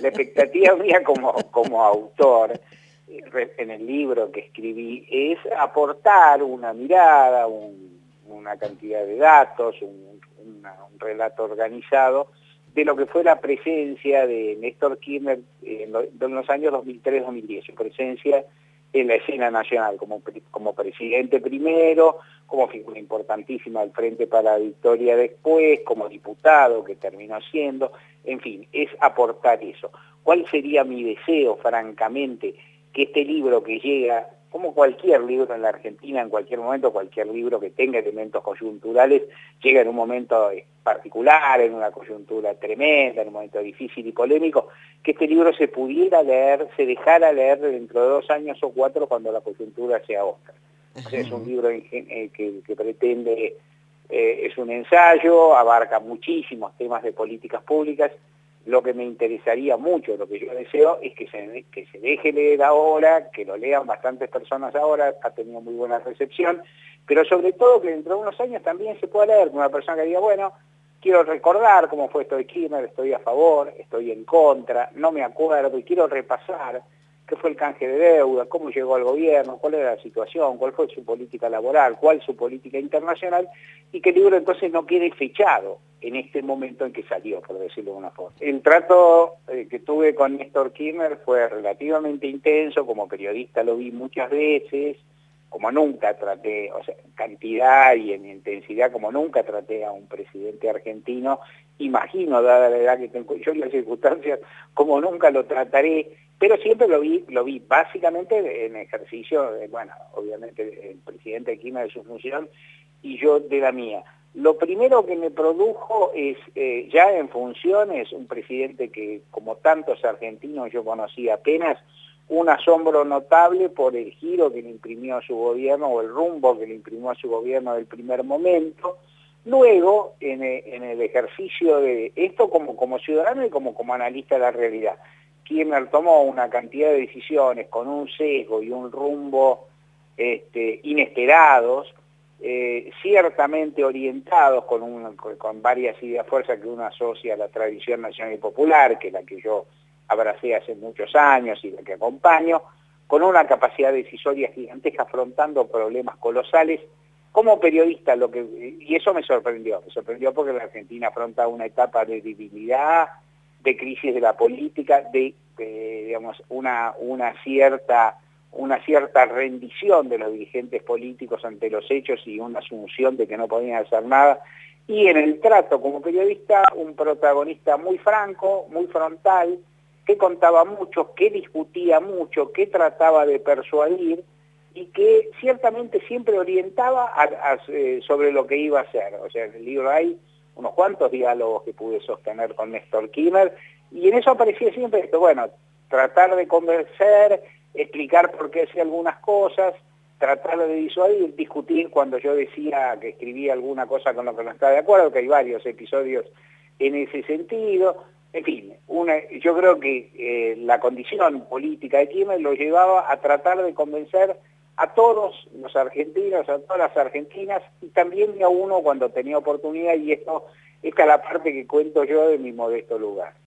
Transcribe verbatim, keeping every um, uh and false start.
la expectativa mía como, como autor, en el libro que escribí, es aportar una mirada, un, una cantidad de datos, un, una, un relato organizado de lo que fue la presencia de Néstor Kirchner en, lo, en los años dos mil tres a dos mil diez, su presencia en la escena nacional, como, como presidente primero, como figura importantísima al Frente para la Victoria después, como diputado que terminó siendo, en fin, es aportar eso. ¿Cuál sería mi deseo, francamente? Que este libro que llega, como cualquier libro en la Argentina, en cualquier momento, cualquier libro que tenga elementos coyunturales, llega en un momento particular, en una coyuntura tremenda, en un momento difícil y polémico, que este libro se pudiera leer, se dejara leer dentro de dos años o cuatro cuando la coyuntura sea otra. O sea, es un libro en, eh, que, que pretende, eh, es un ensayo, abarca muchísimos temas de políticas públicas. Lo que me interesaría mucho, lo que yo deseo, es que se, que se deje leer ahora, que lo lean bastantes personas ahora, ha tenido muy buena recepción, pero sobre todo que dentro de unos años también se pueda leer con una persona que diga, bueno, quiero recordar cómo fue esto de Kirchner, estoy a favor, estoy en contra, no me acuerdo, y quiero repasar qué fue el canje de deuda, cómo llegó al gobierno, cuál era la situación, cuál fue su política laboral, cuál su política internacional, y que el libro entonces no quede fechado en este momento en que salió, por decirlo de una forma. El trato eh, que tuve con Néstor Kirchner fue relativamente intenso, como periodista lo vi muchas veces, como nunca traté, o sea, en cantidad y en intensidad, como nunca traté a un presidente argentino, imagino, dada la edad que tengo yo y las circunstancias, como nunca lo trataré, pero siempre lo vi, lo vi básicamente en ejercicio, de, bueno, obviamente el presidente Kirchner de su función y yo de la mía. Lo primero que me produjo es, eh, ya en funciones, un presidente que, como tantos argentinos yo conocí apenas, un asombro notable por el giro que le imprimió a su gobierno, o el rumbo que le imprimió a su gobierno del primer momento. Luego, en el, en el ejercicio de esto como, como ciudadano y como, como analista de la realidad, Kirchner tomó una cantidad de decisiones con un sesgo y un rumbo este, inesperados, Eh, ciertamente orientados con, un, con varias ideas fuerzas que uno asocia a la tradición nacional y popular, que es la que yo abracé hace muchos años y la que acompaño, con una capacidad decisoria gigantesca, afrontando problemas colosales. Como periodista, lo que y eso me sorprendió, me sorprendió porque la Argentina afronta una etapa de debilidad, de crisis de la política, de, de digamos, una, una cierta... una cierta rendición de los dirigentes políticos ante los hechos y una asunción de que no podían hacer nada, y en el trato como periodista un protagonista muy franco, muy frontal, que contaba mucho, que discutía mucho, que trataba de persuadir y que ciertamente siempre orientaba a, a, eh, sobre lo que iba a hacer. O sea, en el libro hay unos cuantos diálogos que pude sostener con Néstor Kirchner, y en eso aparecía siempre esto, bueno, tratar de convencer, explicar por qué hacía algunas cosas, tratar de disuadir, discutir cuando yo decía que escribía alguna cosa con lo que no estaba de acuerdo, que hay varios episodios en ese sentido. En fin, una, yo creo que eh, la condición política de Kirchner lo llevaba a tratar de convencer a todos los argentinos, a todas las argentinas, y también a uno cuando tenía oportunidad, y esto, esta es la parte que cuento yo de mi modesto lugar.